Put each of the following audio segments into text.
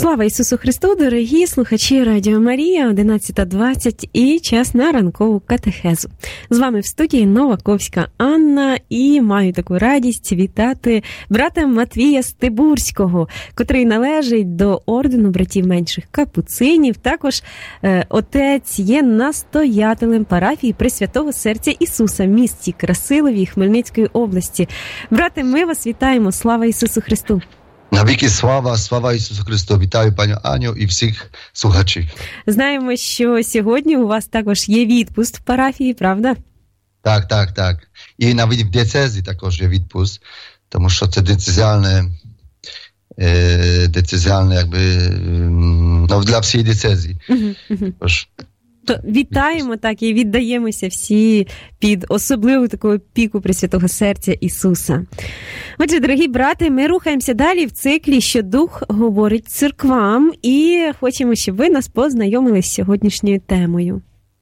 Слава Ісусу Христу, дорогі слухачі Радіо Марія, 11:20 і час на ранкову катехезу. З вами в студії Новаковська Анна і маю таку радість вітати брата Матвія Стибурського, котрий належить до ордену братів менших капуцинів. Також отець є настоятелем парафії Пресвятого Серця Ісуса в місті Красилові Хмельницької області. Брате, ми вас вітаємо. Слава Ісусу Христу! Навіки слава Ісусу Христу. Вітаю пані Аню і всіх слухачів. Знаємо, що сьогодні у вас також є відпуст в парафії, правда? Так. І навіть в дієцезі також є відпуст, тому що це дієцезіальне якби, для всієї дієцезі. То вітаємо так і віддаємося всі під особливу таку опіку Пресвятого Серця Ісуса. Отже, дорогі брати, ми рухаємося далі в циклі «Що Дух говорить церквам» і хочемо, щоб ви нас познайомили з сьогоднішньою темою.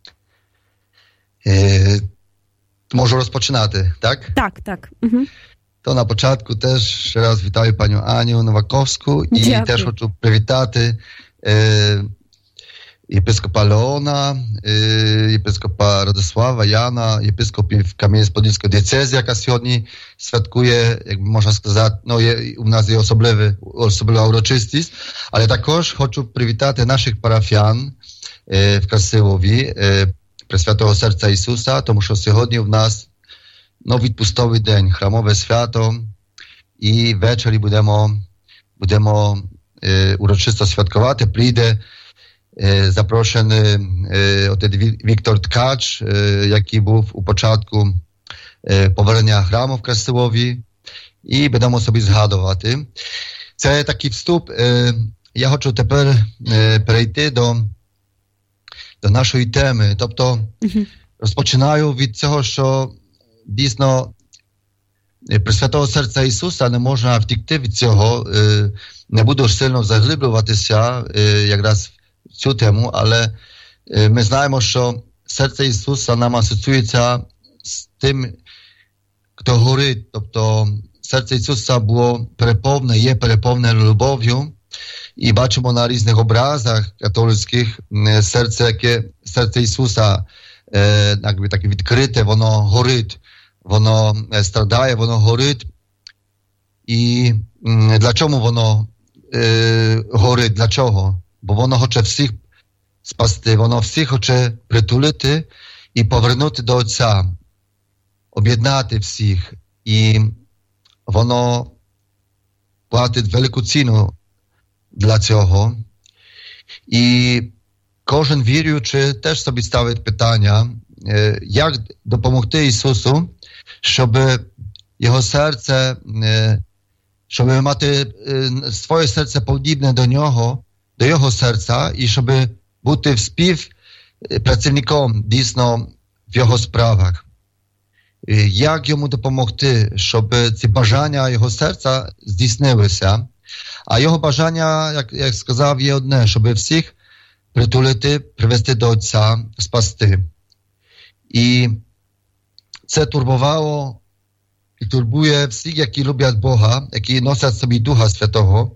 Можу розпочинати, так? Так. Угу. То на початку теж ще раз вітаю паню Аню Новаковську і Дякую. Теж хочу привітати єпископа Леона, єпископа Радослава, Яна, єпископів Кам'янець-Подільської дієцезії, яка сьогодні святкує, як можна сказати, у нас є особлива урочистість, але також хочу привітати наших парафіян в Красилові, Пресвятого Серця Ісуса, тому що сьогодні в нас відпустовий день, храмове свято, і ввечері будемо урочисто святкувати. Прийде запрошений отець Віктор Ткач, який був у початку повернення храму в Красилові, і будемо собі згадувати. Це такий вступ. Я хочу тепер перейти до нашої теми. Тобто розпочинаю від цього, що дійсно Пресвятого Серця Ісуса не можна втікти від цього. Не буду сильно заглиблюватися якраз в цю тему, але ми знаємо, що серце Ісуса нам асоціюється з тим, хто горить. Тобто серце Ісуса було переповнене, є переповнене любов'ю. І бачимо на різних образах католицьких серце Ісуса якби так відкрите, воно горить, воно страдає, воно горить. І для чого воно горить? Для чого? Бо воно хоче всіх спасти, воно всіх хоче притулити і повернути до Отця, об'єднати всіх. І воно платить велику ціну для цього. І кожен віруючий теж собі ставить питання, як допомогти Ісусу, щоб його серце, щоб мати своє серце подібне до нього, до його серця, і щоб бути співпрацівником дійсно в його справах. Як йому допомогти, щоб ці бажання його серця здійснилися? А його бажання, як сказав, є одне, щоб всіх притулити, привести до Отця, спасти. І це турбувало і турбує всіх, які люблять Бога, які носять собі Духа Святого.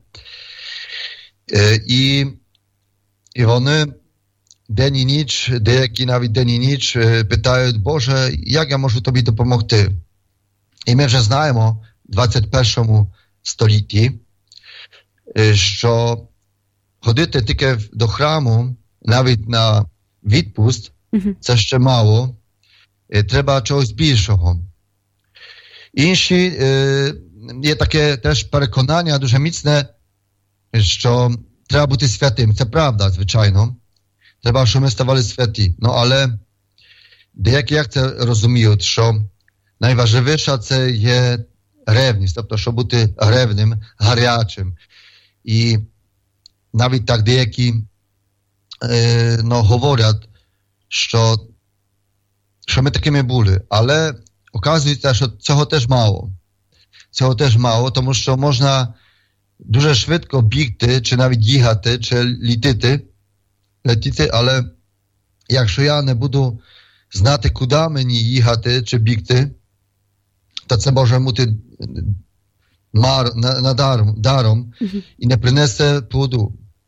І вони день і ніч, деякі навіть день і ніч питають: Боже, як я можу тобі допомогти? І ми вже знаємо в 21 столітті, що ходити тільки до храму, навіть на відпуст, це ще мало. Треба чогось більшого. Інші, є таке теж переконання дуже міцне, що треба бути святим. Це правда, звичайно. Треба, щоб ми ставали святі. Але деякі як це розуміють, що найважливіше це є ревність, тобто, щоб бути ревним, гарячим. І навіть так деякі говорять, що ми такими були. Але оказується, що цього теж мало. Цього теж мало, тому що можна дуже швидко бігти, чи навіть їхати, чи летіти, але якщо я не буду знати, куди мені їхати, чи бігти, то це може бути даром і не принесе плоду.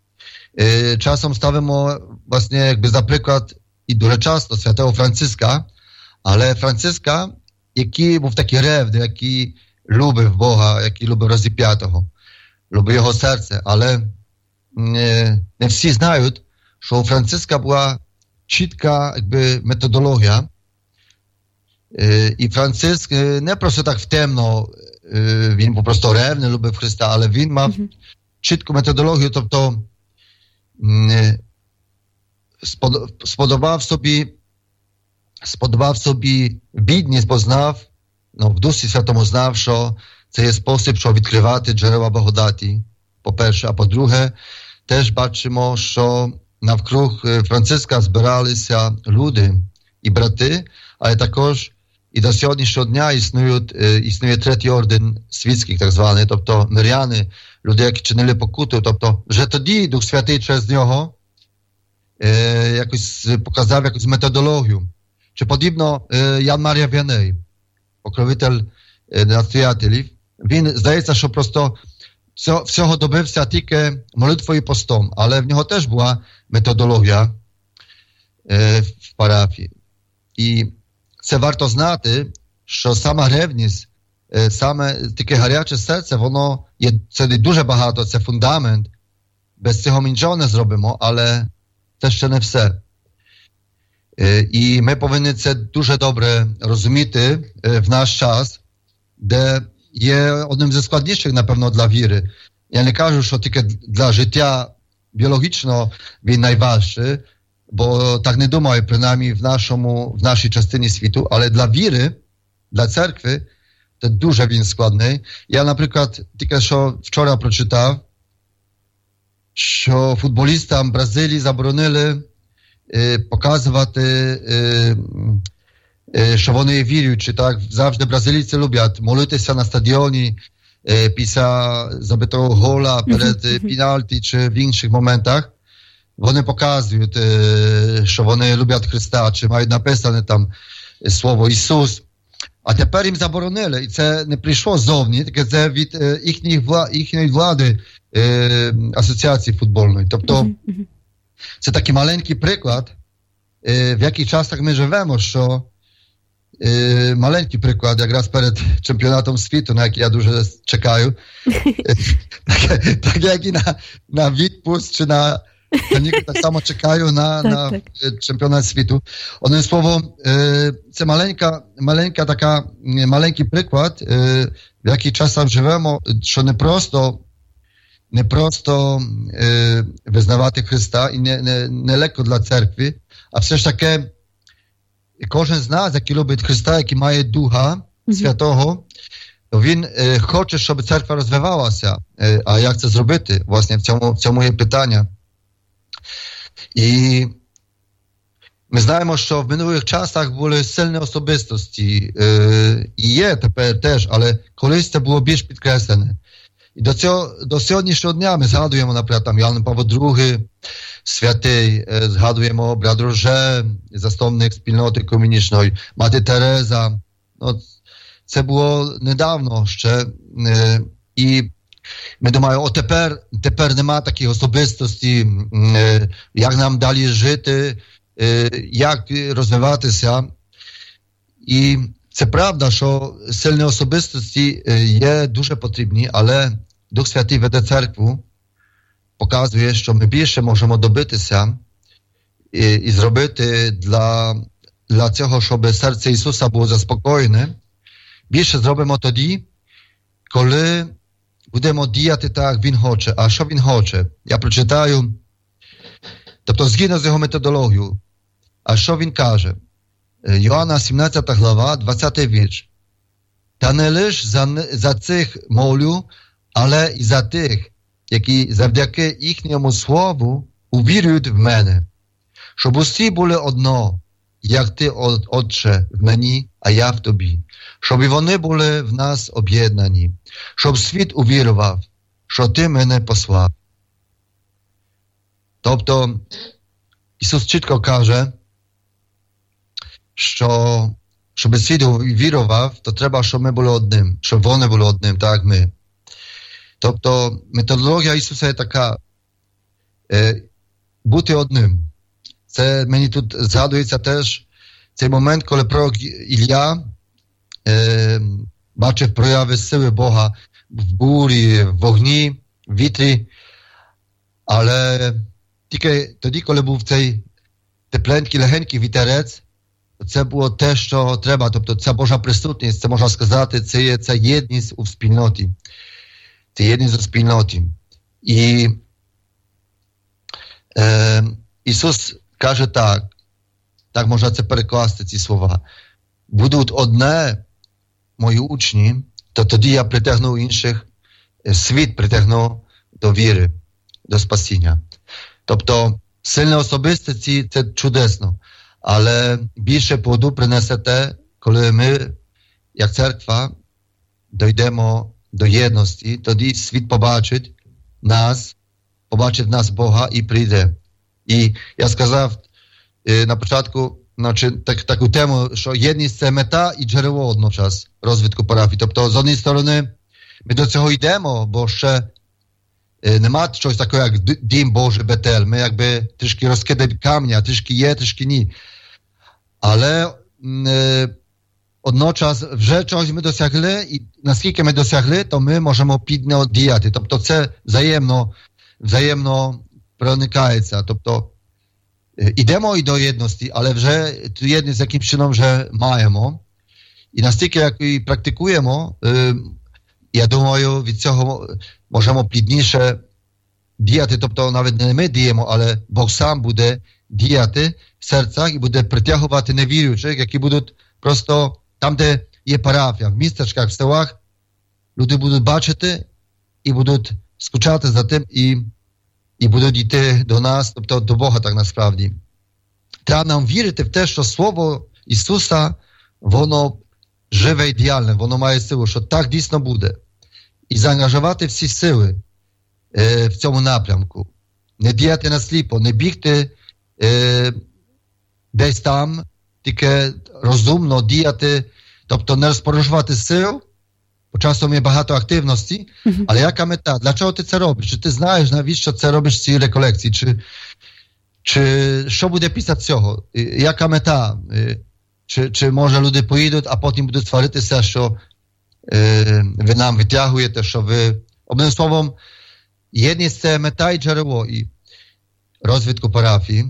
Czasом ставимо, власне, якби за приклад і дуже часто святого Франциска, але Франциска, який був такий ревний, який любив Бога, який любив розіп'ятого, любив його серце, але не всі знають, що у Франциска була чітка якби методологія, і Франциск не просто так в темно, він був просто ревний, любив Христа, але він мав чітку методологію, тобто сподобав собі бідність, бо знав, в Дусі Святому знав, що це є спосіб, щоб відкривати джерела благодаті, по-перше, а по-друге, теж бачимо, що навкруг Франциска збиралися люди і брати, але також і до сьогоднішнього дня існує третій орден світських, так званий, тобто миряни, люди, які чинили покуту, тобто вже тоді Дух Святий через нього якось показав якусь методологію. Чи подібно Ян Марія Віаней, покровитель настоятелів, він, здається, що просто всього добився тільки молитвою і постом, але в нього теж була методологія в парафії. І це варто знати, що сама ревність, саме таке гаряче серце, воно є, це дуже багато, це фундамент. Без цього ми нічого не зробимо, але це ще не все. І ми повинні це дуже добре розуміти в наш час, де є одним зі складніших, напевно, для віри. Я не кажу, що тільки для життя біологічного він найважчий, бо так не думаю, принаймні в нашій частині світу, але для віри, для церкви, це дуже він складний. Я, наприклад, тільки що вчора прочитав, що футболістам Бразилії заборонили показувати, що вони віруючі, так? Завжди бразилійці люблять молитися на стадіоні після забитого гола перед пенальті чи в інших моментах. Вони показують, що вони люблять Христа, чи мають написане там слово Ісус. А тепер їм заборонили, і це не прийшло ззовні, тільки це від їхньої влади асоціації футбольної. Тобто це такий маленький приклад, в яких часах ми живемо, що маленький приклад, якраз перед чемпіонатом світу, на який я дуже чекаю, так як і на відпуск, чи на так само чекаю на чемпіонат світу. Одним словом, це маленький приклад, в який часах живемо, що не просто визнавати Христа і не легко для церкви, а все ж таки кожен з нас, який любить Христа, який має Духа Святого, то він хоче, щоб церква розвивалася. А як це зробити? Власне, в цьому є питання. І ми знаємо, що в минулих часах були сильні особистості, і є тепер теж, але колись це було більш підкреслене. І до сьогоднішнього дня ми згадуємо, наприклад, там Ян Павло II, святий, згадуємо брат Роже, засновник спільноти комунічної, мати Тереза. Це було недавно ще. І ми думаємо, тепер нема таких особистостей, як нам далі жити, як розвиватися. І це правда, що сильні особистості є дуже потрібні, але Дух Святий веде церкву, показує, що ми більше можемо добитися і зробити для цього, щоб серце Ісуса було заспокоєне. Більше зробимо тоді, коли будемо діяти так, як Він хоче. А що Він хоче? Я прочитаю, тобто згідно з його методологією. А що Він каже? Йоанна 17 глава, 20 вірш. Та не лиш за цих молю, але і за тих, які завдяки їхньому слову увірують в мене. Щоб усі були одно, як ти, Отче, в мені, а я в тобі. Щоб і вони були в нас об'єднані. Щоб світ увірував, що ти мене послав. Тобто, Ісус чітко каже, що щоб світ вірував, то треба, щоб ми були одним, щоб вони були одним, так як ми. Тобто, методологія Ісуса є така, бути одним. Це мені тут згадується теж цей момент, коли пророк Ілля бачив прояви сили Бога в бурі, в вогні, в вітрі, але тільки тоді, коли був цей тепленький, легенький вітерець, це було те, що треба, тобто ця Божа присутність, це можна сказати, це є ця єдність у спільноті. Це єдність у спільноті. І Ісус каже так можна це перекласти, ці слова. Будуть одне мої учні, то тоді я притягну інших, світ притягну до віри, до спасіння. Тобто, сильне особистості – це чудесно, але більше плоду принесе те, коли ми, як церква, дійдемо до єдності, тоді світ побачить нас Бога і прийде. І я сказав на початку таку тему, що єдність – це мета і джерело одночас розвитку парафії. Тобто, з однієї сторони, ми до цього йдемо, бо ще нема щось такого, як Дім Божий Бетель. Ми якби трішки розкидаємо камня, трішки є, трішки ні. Але одночас вже чогось ми досягли, і наскільки ми досягли, то ми можемо плідно діяти. Тобто це взаємно проникається. Тобто ідемо і до єдності, але вже ту єдність яким чином вже маємо. І настільки, як і практикуємо, я думаю, від цього можемо плідніше діяти. Тобто навіть не ми діємо, але Бог сам буде діяти в серцях і буде притягувати невіруючих, які будуть просто там, де є парафія, в містечках, в селах, люди будуть бачити і будуть скучати за тим і будуть йти до нас, тобто до Бога так насправді. Треба нам вірити в те, що Слово Ісуса, воно живе ідеальне, воно має силу, що так дійсно буде. І заангажувати всі сили в цьому напрямку. Не діяти насліпо, не бігти десь там, тільки розумно діяти, тобто не розпорушувати сил, бо часом є багато активності, але яка мета? Для чого ти це робиш? Чи ти знаєш, навіщо це робиш в цій реколекції? Чи що буде після цього? Яка мета? Чи може люди поїдуть, а потім будуть сваритися, що ви нам витягуєте, що ви... Одним словом, єдність – це мета і джерело і розвитку парафії.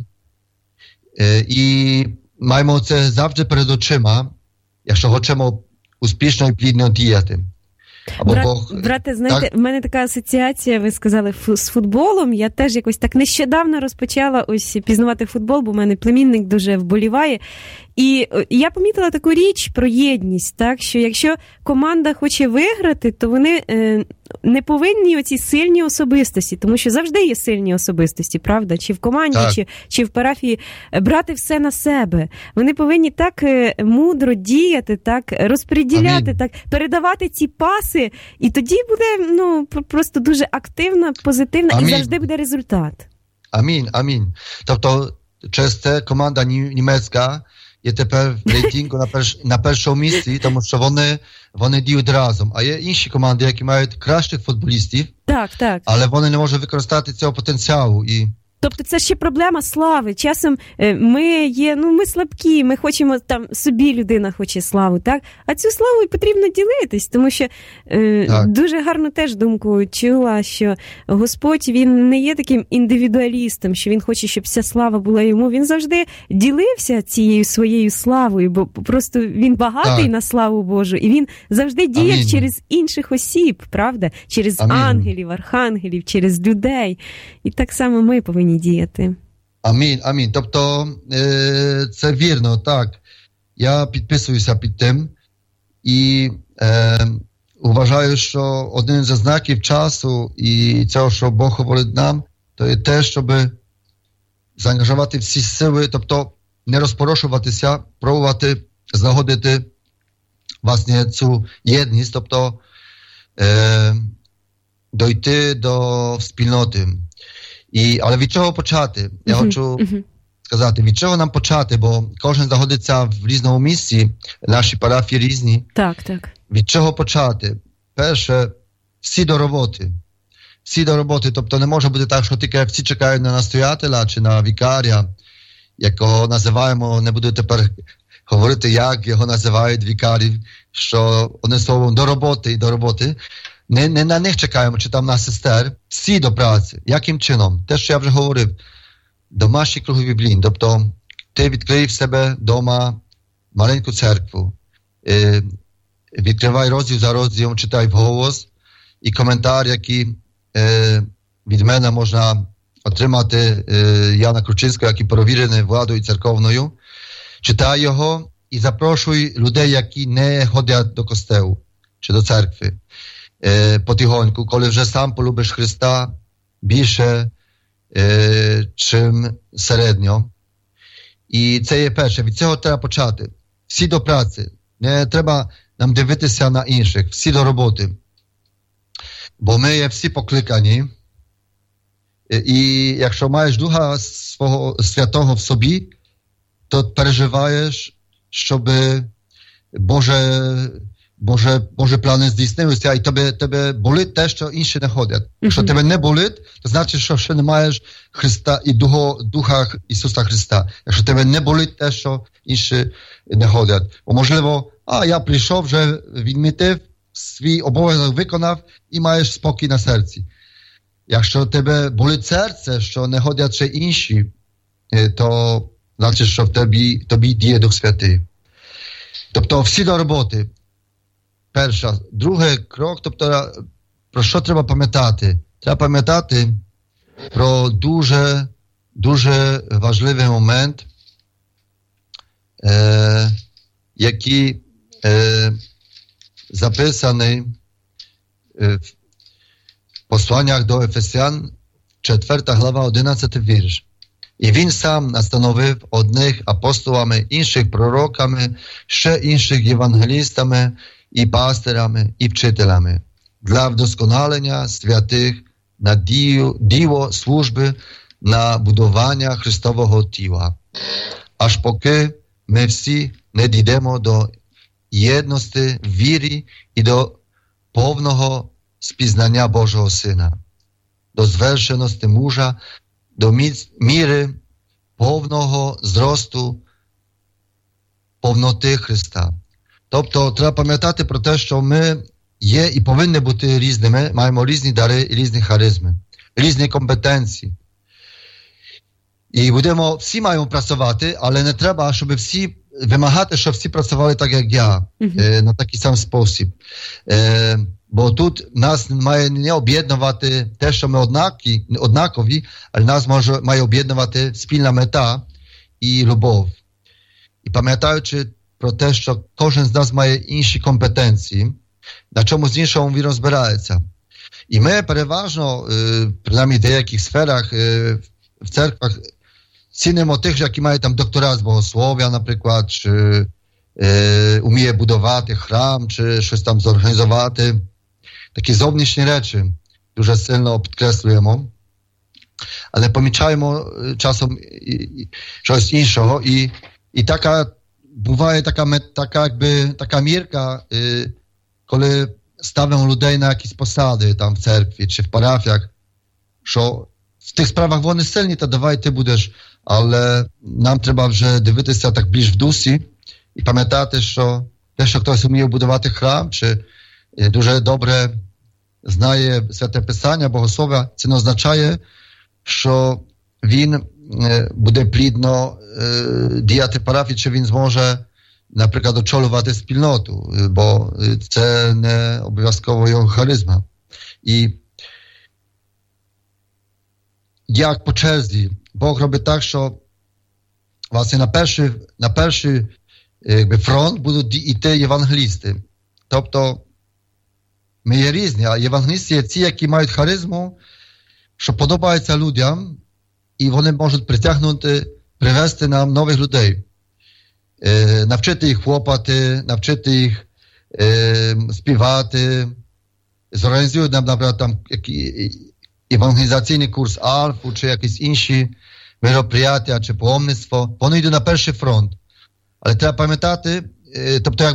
І маємо це завжди перед очима, якщо хочемо успішно і плідно діяти. Брате, знаєте, в мене така асоціація, ви сказали, з футболом. Я теж якось так нещодавно розпочала ось пізнавати футбол, бо в мене племінник дуже вболіває. І я помітила таку річ про єдність, так, що якщо команда хоче виграти, то вони не повинні оці сильні особистості, тому що завжди є сильні особистості, правда? Чи в команді, чи в парафії, брати все на себе. Вони повинні так мудро діяти, так розподіляти, так передавати ці паси, і тоді буде просто дуже активна, позитивна, і завжди буде результат. Амінь. Тобто, через це команда німецька є тепер в рейтингу на першому місці, тому що вони діють разом. А є інші команди, які мають кращих футболістів, але вони не можуть використати цього потенціалу. Тобто це ще проблема слави. Часом ми слабкі, ми хочемо, там, собі людина хоче славу, так? А цю славу потрібно ділитись, тому що дуже гарно теж думку чула, що Господь, він не є таким індивідуалістом, що він хоче, щоб вся слава була йому. Він завжди ділився цією своєю славою, бо просто він багатий на славу Божу, і він завжди діє через інших осіб, правда? Через ангелів, архангелів, через людей. І так само ми повинні діяти. Амінь. Тобто це вірно, так. Я підписуюся під тим і вважаю, що один з знаків часу і цього, що Бог говорить нам, то є те, щоб заангажувати всі сили, тобто не розпорошуватися, пробувати знаходити власне цю єдність, тобто дойти до спільноти. Але від чого почати? Я хочу сказати, від чого нам почати, бо кожен знаходиться в різному місці, наші парафії різні. Так. Від чого почати? Перше, всі до роботи. всі до роботи. Тобто не може бути так, що тільки всі чекають на настоятеля чи на вікаря, якого називаємо, не буду тепер говорити, як його називають вікарів, що вони словом до роботи і до роботи. Не на них чекаємо, чи там на сестер, всі до праці. Яким чином? Те, що я вже говорив, домашні круги біблійні. Тобто ти відкрий в себе вдома маленьку церкву, відкривай розділ за розділом, читай вголос, і коментар, який від мене можна отримати Яна Кручинського, який провірений владою церковною. Читай його і запрошуй людей, які не ходять до костелу чи до церкви. Потихоньку, коли вже сам полюбиш Христа більше, чим середньо. І це є перше. Від цього треба почати. Всі до праці. Не треба нам дивитися на інших. Всі до роботи. Бо ми є всі покликані. І якщо маєш Духа свого Святого в собі, то переживаєш, щоб Боже плани здійснилися, і тебе болить те, що інші не ходять. Якщо тебе не болить, то значить, що ще не маєш Христа і Духа Ісуса Христа. Якщо тебе не болить те, що інші не ходять. Бо можливо, я прийшов, вже відмітив, свій обов'язок виконав і маєш спокій на серці. Якщо тебе болить серце, що не ходять ще інші, то значить, що в тобі діє Дух Святий. Тобто всі до роботи. Перша. Другий крок, тобто про що треба пам'ятати? Треба пам'ятати про дуже, дуже важливий момент, який записаний в посланнях до Ефесян, 4 глава, 11 вірш. І він сам настановив одних апостолами, інших пророками, ще інших євангелістами, і пастирами, і вчителями для вдосконалення святих на діло служби, на будування Христового тіла. Аж поки ми всі не дійдемо до єдності в вірі і до повного спізнання Божого Сина, до звершеності мужа, до міри повного зросту повноти Христа. Тобто треба пам'ятати про те, що ми є і повинні бути різними, маємо різні дари і різні харизми, різні компетенції. І всі маємо працювати, але не треба, щоб всі вимагати, щоб всі працювали так, як я, на такий сам спосіб. Бо тут нас має не об'єднувати те, що ми однакові, але нас має об'єднувати спільна мета і любов. І пам'ятаючи про те, що кожен з нас має інші компетенції, на чомусь іншому він розбирається. І ми переважно, принаймні в деяких сферах, в церквах, цінимо тих, які мають там докторат з богослов'я, наприклад, чи уміє будувати храм, чи щось там зорганізувати. Такі зовнішні речі дуже сильно підкреслюємо, але помічаємо часом щось іншого. І така буває така мірка, коли ставимо людей на якісь посади там в церкві чи в парафіях, що в тих справах вони сильні, то давай ти будеш, але нам треба вже дивитися так більш в дусі і пам'ятати, що те, що хтось вміє будувати храм, чи дуже добре знає Святе Писання, Богослов'я, це не означає, що він буде плідно діяти в парафії, чи він зможе, наприклад, очолювати спільноту, бо це не обов'язково його харизма. І як по черзі, Бог робить так, що власне на перший фронт будуть йти євангелісти. Тобто ми є різні, а євангелісти є ті, які мають харизму, що подобається людям, і вони можуть привести нам нових людей. Навчити їх хлопати, навчити їх співати, зорганізують нам, наприклад, там евангелізаційний курс Альфу, чи якісь інші мероприятия, чи паломництво. Вони йдуть на перший фронт. Але треба пам'ятати,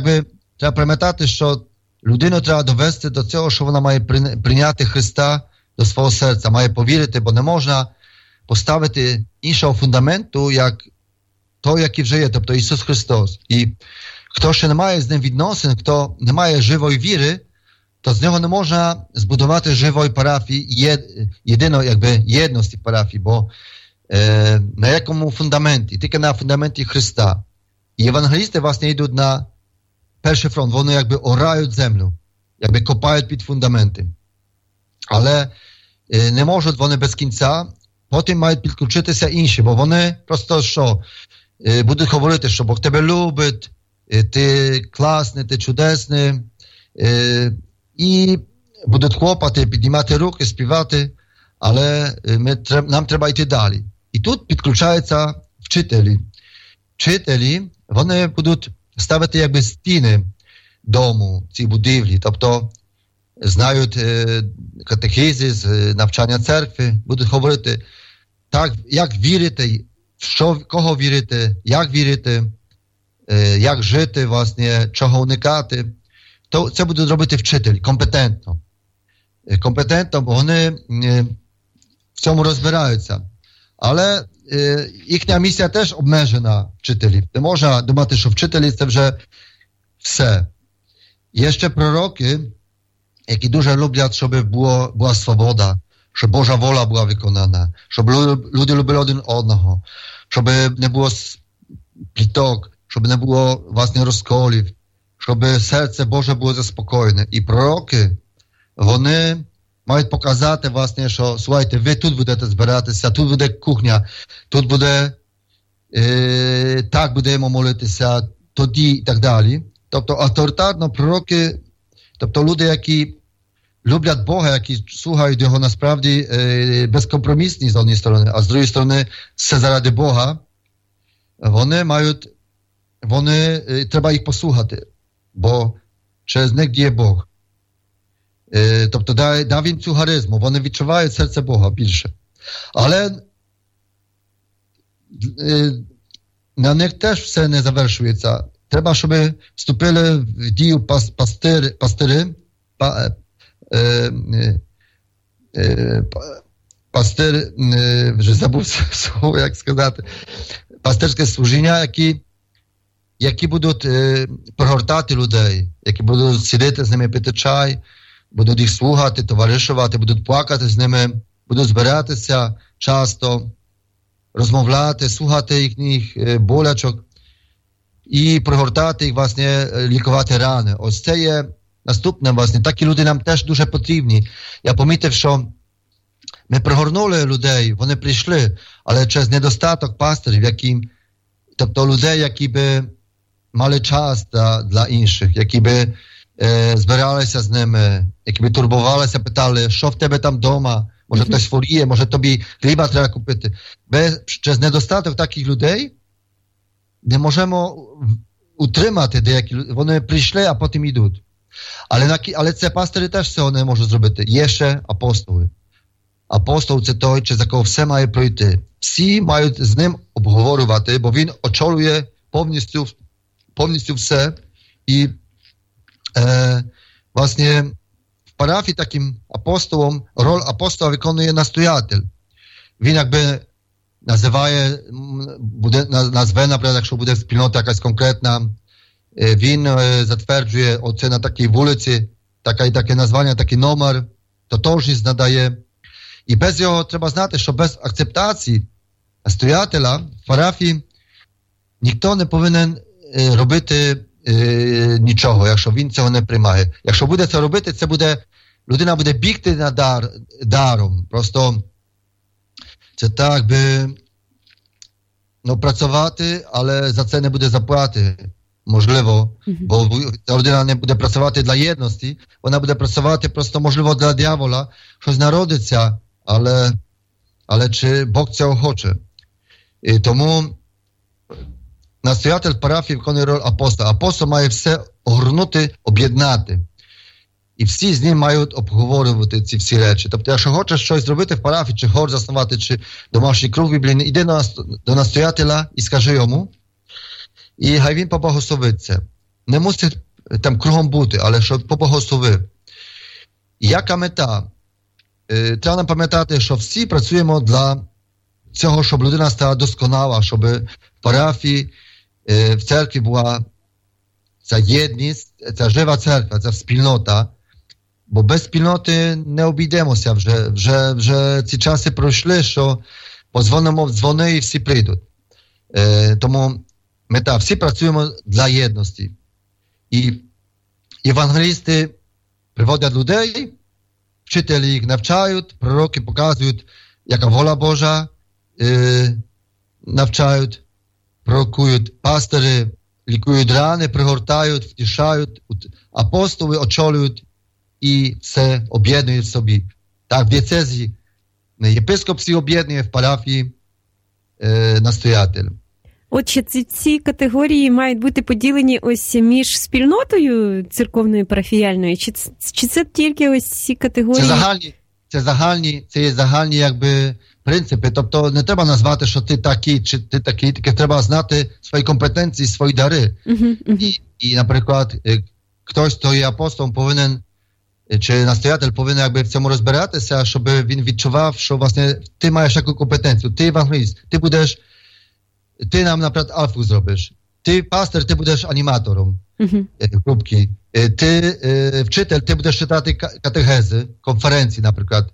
треба пам'ятати, що людину треба довести до цього, що вона має прийняти Христа до свого серця, має повірити, бо не можна поставити іншого фундаменту, як той, який вже є, тобто Ісус Христос. І хто ще не має з ним відносин, хто не має живої віри, то з нього не можна збудувати живої парафії, єдності парафії, бо на якому фундаменті? Тільки на фундаменті Христа. І євангелісти, власне, йдуть на перший фронт, вони орають землю, копають під фундаменти. Але не можуть вони без кінця, потім мають підключитися інші, бо вони просто будуть говорити, що Бог тебе любить, ти класний, ти чудесний, і будуть хлопати, піднімати руки, співати, але нам треба йти далі. І тут підключаються вчителі. Вчителі, вони будуть ставити стіни дому, ці будівлі, тобто знають катехизис, навчання церкви, будуть говорити, так, як вірити, кого вірити, як жити, власне, чого уникати. То це будуть робити вчителі, компетентно. Компетентно, бо вони в цьому розбираються. Але їхня місія теж обмежена вчителів. Не можна думати, що вчителі це вже все. Є ще пророки, які дуже люблять, щоб була свобода, щоб Божа воля була виконана, щоб люди любили один одного, щоб не було пліток, щоб не було, власне, розколів, щоб серце Боже було заспокоєне. І пророки, вони мають показати, власне, що, слухайте, ви тут будете збиратися, тут буде кухня, тут буде, так будемо молитися, тоді і так далі. Тобто авторитарно пророки, тобто люди, які люблять Бога, які слухають Його насправді безкомпромісні з однієї сторони, а з другої сторони все заради Бога, треба їх послухати, бо через них діє Бог. Тобто дав їм цю харизму, вони відчувають серце Бога більше. Але на них теж все не завершується. Треба, щоб вступили в дію пастири, вже забув слово, як сказати, пастирське служіння, які будуть прогортати людей, які будуть сидіти з ними, пити чай, будуть їх слухати, товаришувати, будуть плакати з ними, будуть збиратися часто, розмовляти, слухати їхніх болячок і прогортати їх, власне, лікувати рани. Ось це є наступне, власне. Такі люди нам теж дуже потрібні. Я помітив, що ми прогорнули людей, вони прийшли, але через недостаток пастирів, тобто людей, які би мали час для інших, які би збиралися з ними, які би турбувалися, питали, що в тебе там вдома, може хтось хворіє, може тобі хліба треба купити. Через недостаток таких людей не можемо утримати деякі люди. Вони прийшли, а потім йдуть. Але це пастори теж цього не можуть зробити. Є ще апостоли. Апостол – це той, за кого все має пройти. Всі мають з ним обговорювати, бо він очолює повністю все. І, власне, в парафії таким апостолом, роль апостола виконує настоятель. Він назве, наприклад, якщо буде спільнота якась конкретна, він затверджує оце на такій вулиці, таке названня, такий номер, тотожність надає. І без його треба знати, що без акцептації настоятеля в парафії ніхто не повинен робити нічого, якщо він цього не приймає. Якщо буде це робити, людина буде бігти на даром. Просто це так би працювати, але за це не буде заплати. Можливо, бо ця людина не буде працювати для єдності, вона буде працювати просто, можливо, для диявола, щось народиться, але чи Бог цього хоче. І тому настоятель парафії виконує роль апостола. Апостол має все огорнути, об'єднати. І всі з ним мають обговорювати ці всі речі. Тобто, якщо хочеш щось зробити в парафії, чи хор заснувати, чи домашній круг біблійний, іди до настоятеля і скажи йому, і хай він поблагословить це. Не мусить там кругом бути, але щоб поблагословив. Яка мета? треба нам пам'ятати, що всі працюємо для цього, щоб людина стала досконала, щоб в парафії, в церкві була ця єдність, ця жива церква, ця спільнота, бо без спільноти не обійдемося вже ці часи пройшли, що подзвонимо в дзвони і всі прийдуть. Тому мета, всі працюємо для єдності. І євангелісти приводять людей, вчителі їх навчають, пророки показують, яка воля Божа, навчають, пророкують, пастори лікують рани, пригортають, втішають, апостоли очолюють і все об'єднують в собі. Так, в дієцезі єпископ всі об'єднує, в парафії настоятель. Отже, ці категорії мають бути поділені ось між спільнотою церковною парафіяльною, чи це тільки ось ці категорії? Це є загальні якби принципи, тобто не треба назвати, що ти такий, чи ти такий, тільки треба знати свої компетенції, свої дари. І, наприклад, хтось, хто є апостолом, повинен, чи настоятель повинен якби в цьому розбиратися, щоб він відчував, що власне ти маєш яку компетенцію, ти евангеліст, ти нам, наприклад, алфу зробиш. Ти пастор, ти будеш аніматором групки. Ти вчитель, ти будеш читати катехези, конференції, наприклад.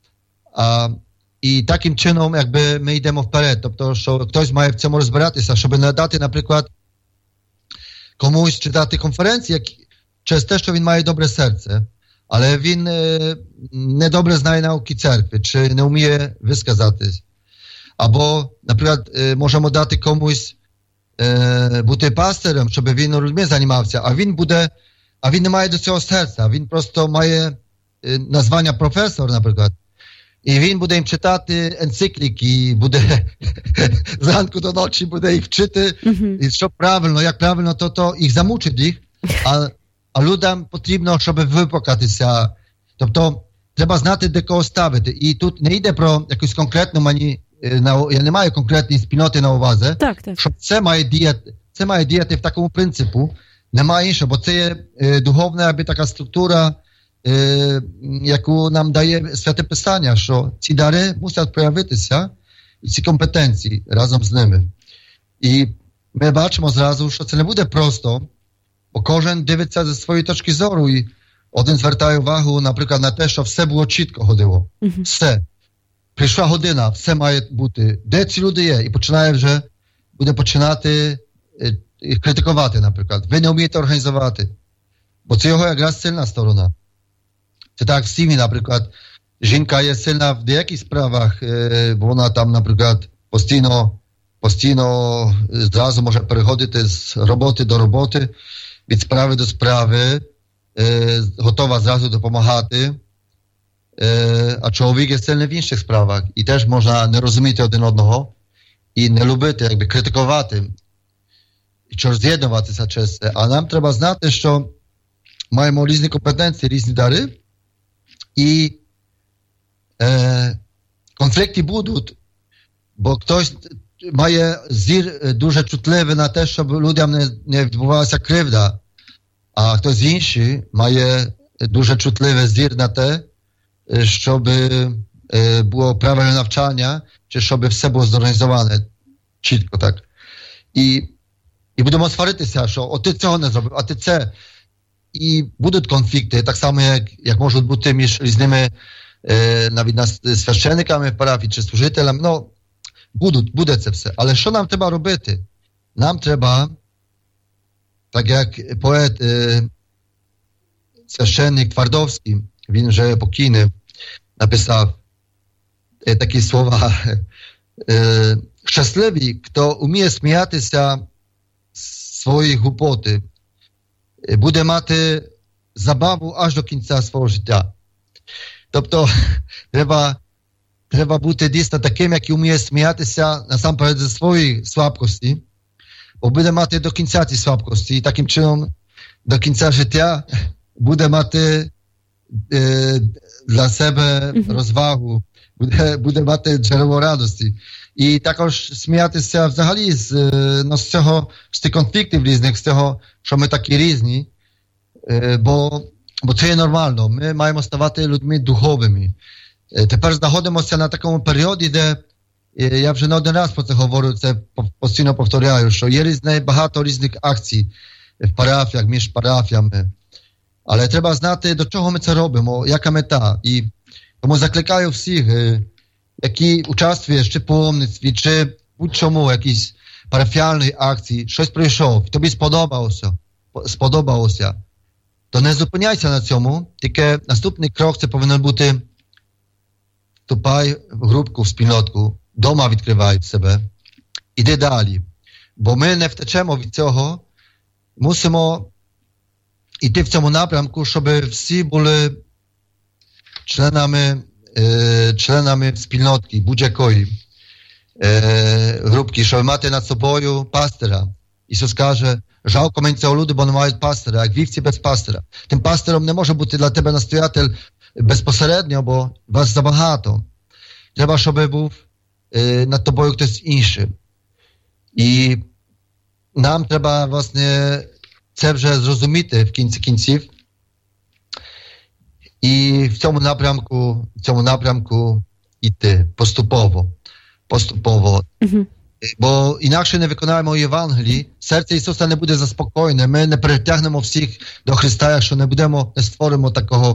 І таким чином, якби ми йдемо вперед. Тобто, що хтось має в цьому розбиратися, щоб надати, наприклад, комусь читати конференції, через те, що він має добре серце, але він не добре знає науки церкви, чи не вміє висказатись. Або, наприклад, можемо дати комусь бути пастирем, щоб він людьми займався, а він не має до цього серця, він просто має названня професор, наприклад, і він буде їм читати енцикліки, буде зранку до ночі буде їх вчити, і що правильно, як правильно, то їх замучить їх, а людям потрібно, щоб випокатися. Тобто, треба знати, де кого ставити. І тут не йде про якусь конкретну я не маю конкретної спільноти на увазі, так. Що це має діяти в такому принципу, немає іншого, бо це є духовна аби така структура, яку нам дає Святе Писання, що ці дари мусять проявитися, і ці компетенції разом з ними. І ми бачимо зразу, що це не буде просто, бо кожен дивиться зі своєї точки зору, і один звертає увагу, наприклад, на те, що все було чітко ходило. Все. Прийшла година, все має бути. Де ці люди є? І буде починати їх критикувати, наприклад. Ви не вмієте організувати. Бо це його якраз сильна сторона. Це так в сім'ї, наприклад, жінка є сильна в деяких справах, бо вона там, наприклад, постійно зразу може переходити з роботи до роботи, від справи до справи, готова зразу допомагати. А чоловік є сильний в інших справах. І теж можна не розуміти один одного і не любити, якби критикувати, і що роз'єднуватися через це. А нам треба знати, що маємо різні компетенції, різні дари, і конфлікти будуть, бо хтось має зір дуже чутливий на те, щоб людям не відбувалася кривда, а хтось інший має дуже чутливий зір на те, щоб було правильне навчання, чи щоб все було зорганізоване чітко так. І будемо сваритися, що ти цього не зробив, а ти це. І будуть конфлікти, так само, як можуть бути між різними навіть священниками в парафії чи служителями. Буде це все. Але що нам треба робити? Нам треба, так як поет, священник Твардовський, він вже покійний, написав такі слова. Щасливі, хто вміє сміятися з своєї глупоти, буде мати забаву аж до кінця свого життя. Тобто, треба бути дійсно таким, який вміє сміятися насамперед зі своєї слабкості, бо буде мати до кінця ці слабкості, і таким чином до кінця життя буде мати для себе розвагу, буде мати джерело радості. І також сміятися взагалі з тих конфліктів різних, з того, що ми такі різні, бо це є нормально. Ми маємо ставати людьми духовими. Тепер знаходимося на такому періоді, де я вже не один раз про це говорю, це постійно повторяю, що є багато різних акцій в парафіях, між парафіями. Але треба знати, до чого ми це робимо, яка мета. І тому закликаю всіх, які участвують чи в паломництві, чи будь-чому, якісь парафіальної акції, щось прийшов, тобі сподобалося, то не зупиняйся на цьому, тільки наступний крок це повинен бути вступай в групку, в спільнотку, дома відкривай себе, іди далі. Бо ми не втечемо від цього, мусимо йти в цьому напрямку, щоб всі були членами спільнотки, будь-якої групки, щоб мати над собою пастира. Ісус каже, жалко мені цього люди, бо не мають пастира, як вівці без пастира. Тим пастиром не може бути для тебе настоятель безпосередньо, бо вас забагато. Треба, щоб був над тобою хтось інший. І нам треба, власне, це вже зрозуміти в кінці кінців. І в цьому напрямку йти поступово. Mm-hmm. Бо інакше не виконаємо Євангелії, серце Ісуса не буде заспокоєне, ми не притягнемо всіх до Христа, якщо не створимо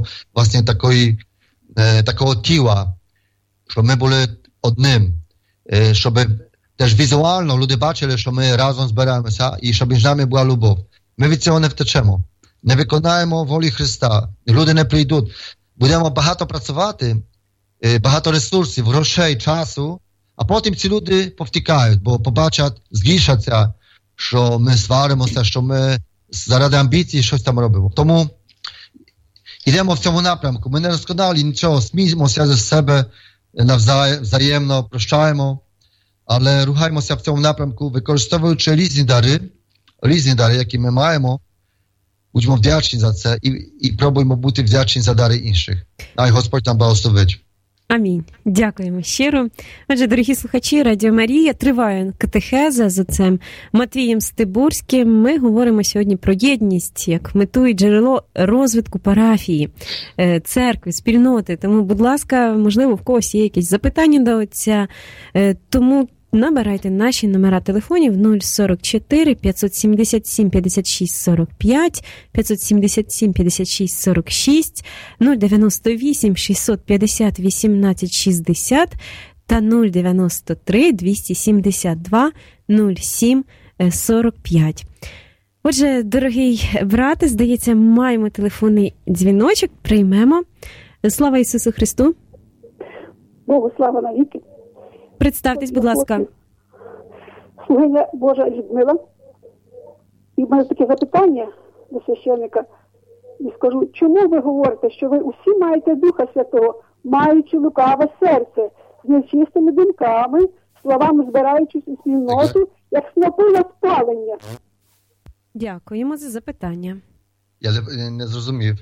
такого тіла, щоб ми були одним, щоб теж візуально люди бачили, що ми разом збираємося і щоб між нами була любов. Ми від цього не втечемо. Не виконаємо волі Христа. Люди не прийдуть. Будемо багато працювати, багато ресурсів, грошей, часу, а потім ці люди повтікають, бо побачать, згрішаться, що ми сваримося, що ми заради амбіцій щось там робимо. Тому йдемо в цьому напрямку. Ми не розконали нічого, сміємося з себе взаємно, прощаємо, але рухаємося в цьому напрямку, використовуючи різні дари, які ми маємо. Будьмо вдячні за це і пробуємо бути вдячні за дари інших. Най Господь нам благословить. Амінь. Дякуємо щиро. Отже, дорогі слухачі, Радіо Марія, триває катехеза з отцем Матвієм Стибурським. Ми говоримо сьогодні про єдність як мету і джерело розвитку парафії, церкви, спільноти. Тому, будь ласка, можливо, в когось є якісь запитання до отця. Тому набирайте наші номера телефонів 044 577 56 45, 577 56 46, 098 650 18 60 та 093 272 07 45. Отже, дорогий брате, здається, маємо телефонний дзвіночок, приймемо. Слава Ісусу Христу! Богу слава навіки! Представтесь, будь ласка. Слугиня Божа Людмила. І в мене таке запитання до священника. І скажу, чому ви говорите, що ви усі маєте Духа Святого, маючи лукаве серце, з нечистими думками, словами збираючись у спільноту, як снопи на спалення? Дякуємо за запитання. Я не зрозумів.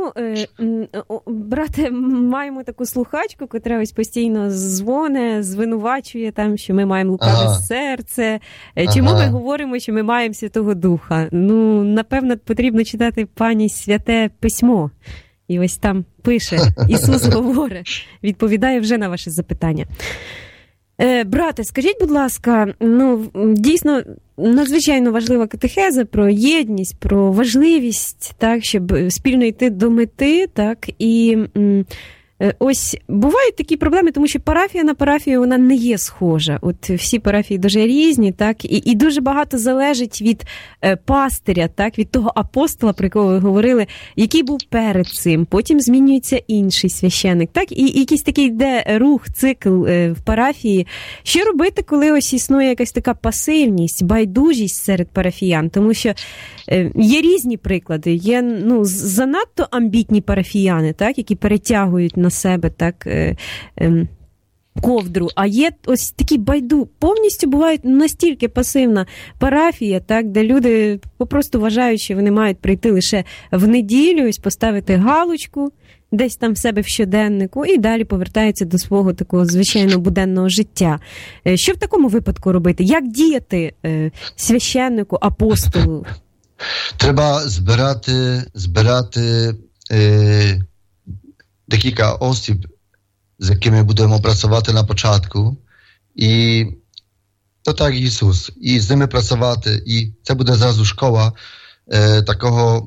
Брате, маємо таку слухачку, котра ось постійно дзвоне, звинувачує там, що ми маємо лукаве серце. Чому ми говоримо, що ми маємо Святого Духа? Напевно, потрібно читати пані Святе Письмо. І ось там пише, Ісус говорить, відповідає вже на ваше запитання. Брате, скажіть, будь ласка, дійсно надзвичайно важлива катехеза про єдність, про важливість, так, щоб спільно йти до мети, так, і ось бувають такі проблеми, тому що парафія на парафію, вона не є схожа. От всі парафії дуже різні, так, і дуже багато залежить від пастиря, так, від того апостола, про якого ви говорили, який був перед цим, потім змінюється інший священик, так, і якийсь такий йде рух, цикл в парафії. Що робити, коли ось існує якась така пасивність, байдужість серед парафіян? Тому що є різні приклади, є, занадто амбітні парафіяни, так, які перетягують на себе так ковдру, а є ось такі повністю бувають настільки пасивна парафія, так, де люди попросту вважають, що вони мають прийти лише в неділю, ось поставити галочку десь там в себе в щоденнику і далі повертаються до свого такого звичайного буденного життя. Що в такому випадку робити? Як діяти священнику, апостолу? Треба збирати декілька осіб з якими будемо працювати на початку. І то так Ісус. І з ними працювати. І це буде зразу школа такого,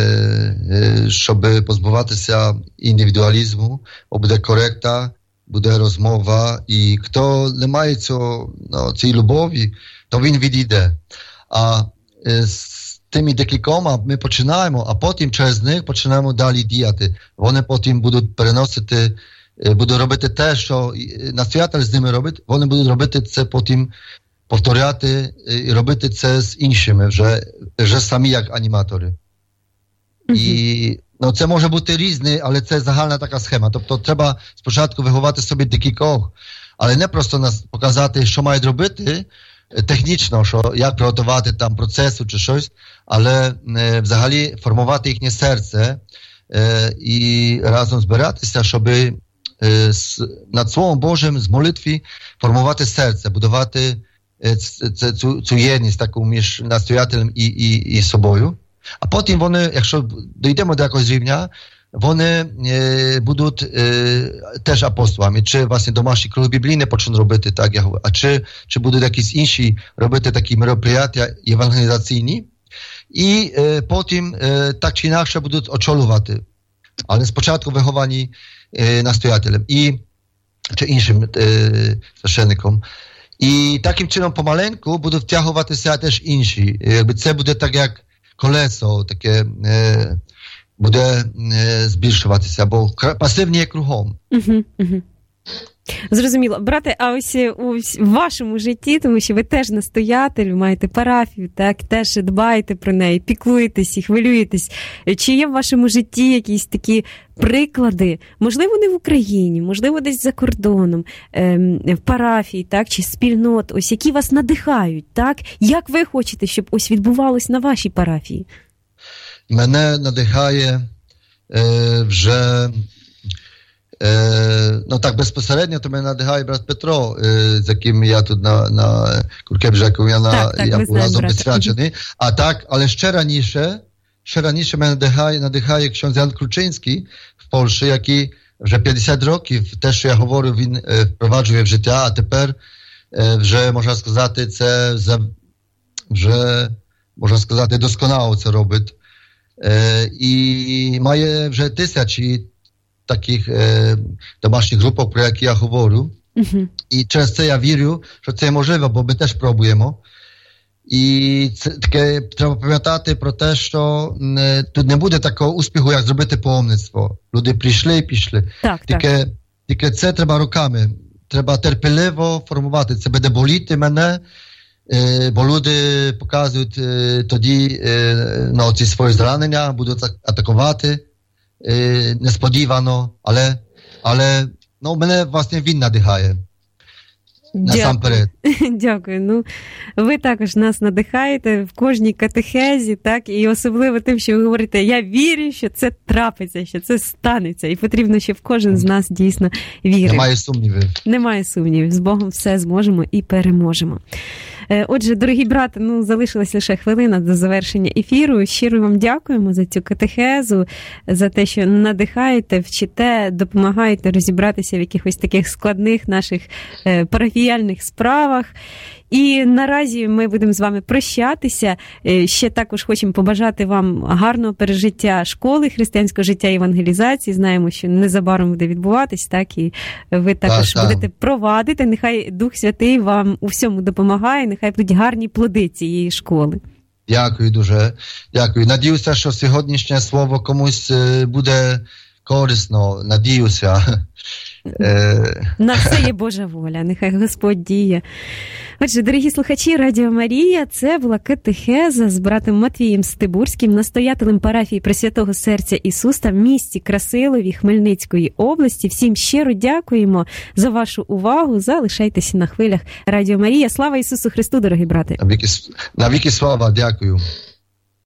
щоб позбуватися індивідуалізму, бо буде коректа, буде розмова. І хто не має цієї любові, то він відійде. А з тими декількома ми починаємо, а потім через них починаємо далі діяти. Вони потім будуть переносити, будуть робити те, що настоятель з ними робить, вони будуть робити це потім, повторяти і робити це з іншими, вже самі як аніматори. І це може бути різне, але це загальна така схема. Тобто треба спочатку виховати собі декількох, але не просто показати, що мають робити, технічно, що як приготувати там процесу чи щось, але взагалі формувати їхнє серце і разом збиратися, щоб над Словом Божим з молитві формувати серце, будувати цю єдність таку між настоятелем і собою. А потім вони, якщо дійдемо до якогось рівня, вони будуть теж апостолами. Чи власне домашні круги біблійні почнуть робити так, а чи будуть якісь інші робити такі мероприятия евангелізаційні, і потім так чи інакше будуть очолювати. Але спочатку виховані настоятелем чи іншим священником. І таким чином помаленьку будуть втягуватися теж інші. Якби це буде так, як колесо, таке буде збільшуватися, бо пасивні є кругом. Зрозуміло. Брате, а ось у вашому житті, тому що ви теж настоятель, маєте парафію, так, теж дбаєте про неї, піклуєтесь і хвилюєтесь. Чи є в вашому житті якісь такі приклади, можливо, не в Україні, можливо, десь за кордоном, в парафії, так, чи спільнот, ось які вас надихають, так? Як ви хочете, щоб ось відбувалось на вашій парафії? Мене надихає вже так безпосередньо, то мене надихає брат Петро, з яким я тут на Куркебжеку, я був разом відсвячений. А так, але ще раніше мене надихає ksiądz Jan Kruczyński в Польщі, який вже 50 років, те, що я говорив, він впроваджує в життя, а тепер вже, можна сказати, це вже, можна сказати, досконало це робить. І має вже тисячі таких домашніх групок, про які я говорю. І через це я вірю, що це можливо, бо ми теж пробуємо. І це таке треба пам'ятати про те, що тут не буде такого успіху, як зробити паломництво. Люди прийшли і пішли. Тільки це треба роками. Треба терпеливо формувати. Це буде боліти мене, бо люди показують тоді ці свої зранення, будуть атакувати несподівано, але мене власне він надихає. Насамперед. Дякую. Ви також нас надихаєте в кожній катехезі, так, і особливо тим, що ви говорите, я вірю, що це трапиться, що це станеться, і потрібно, щоб кожен з нас дійсно вірив. Немає сумнівів. З Богом все зможемо і переможемо. Отже, дорогі брати, залишилась лише хвилина до завершення ефіру. Щиро вам дякуємо за цю катехезу, за те, що надихаєте, вчите, допомагаєте розібратися в якихось таких складних наших парафіяльних справах. І наразі ми будемо з вами прощатися. Ще також хочемо побажати вам гарного пережиття школи християнського життя і евангелізації. Знаємо, що незабаром буде відбуватись, так, і ви також будете провадити. Нехай Дух Святий вам у всьому допомагає, нехай будуть гарні плоди цієї школи. Дякую дуже. Дякую. Надіюся, що сьогоднішнє слово комусь буде корисно. Надіюся. На все є Божа воля, нехай Господь діє. Отже, дорогі слухачі Радіо Марія, це була катехеза з братом Матвієм Стибурським, настоятелем парафії Пресвятого Серця Ісуса в місті Красилові Хмельницької області. Всім щиро дякуємо за вашу увагу. Залишайтеся на хвилях Радіо Марія. Слава Ісусу Христу, дорогі брати! На віки слава, дякую.